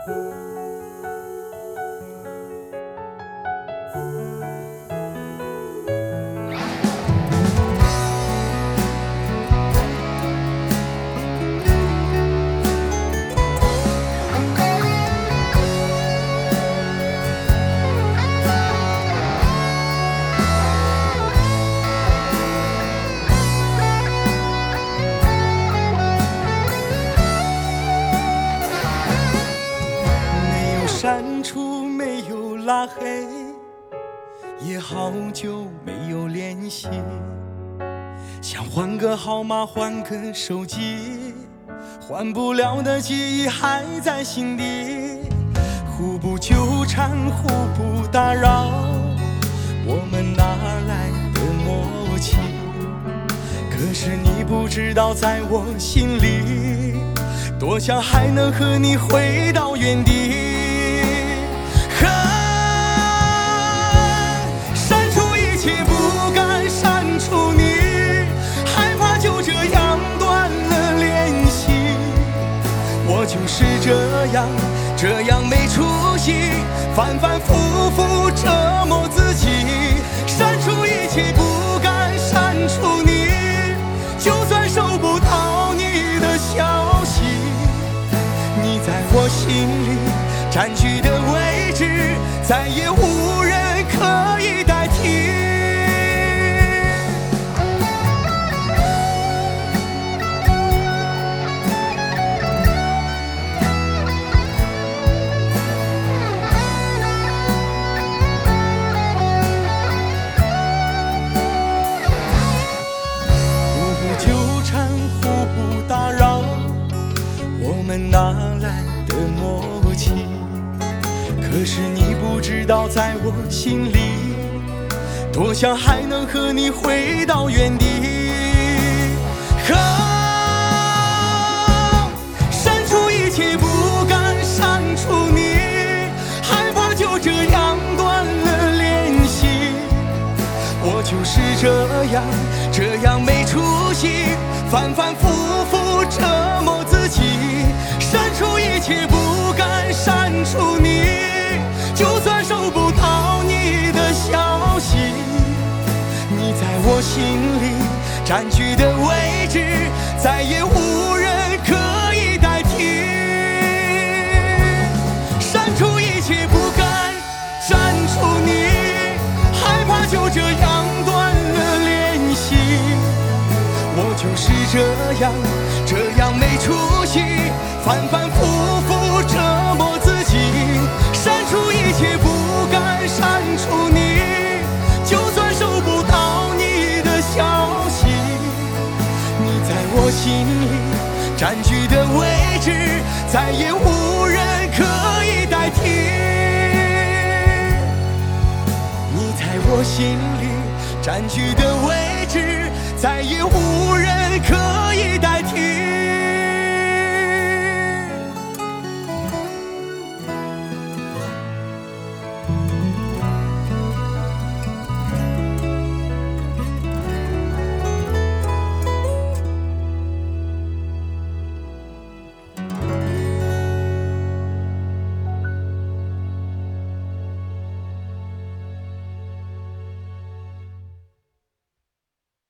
删除没有拉黑，也好久没有联系，想换个号码换个手机，换不了的记忆还在心底，互不纠缠互不打扰，我们哪来的默契？可是你不知道在我心里，多想还能和你回到原地。删除一切，不敢删除你，害怕就这样断了联系。我就是这样没出息，反反复复折磨自己。删除一切，不敢删除你，就算收不到你的消息，你在我心里占据的位置，再也无人可以代替。互不纠缠，互不打扰，我们哪来的默契？可是你不知道在我心里，多想还能和你回到原地。删除一切，不敢删除你，害怕就这样断了联系。我就是这样没出息，反反复复折磨自己。删除一切，不敢删除你，就算收不到你的消息，你在我心里占据的位置，再也无人可以代替。删除一切，不敢删除你，害怕就这样断了联系。我就是这样没出息，反反复复折磨自己。删除一切，不敢删除你，就算收不到你的消息，你在我心里占据的位置，再也无人可以代替。你在我心里占据的位置，再也无人可以代替。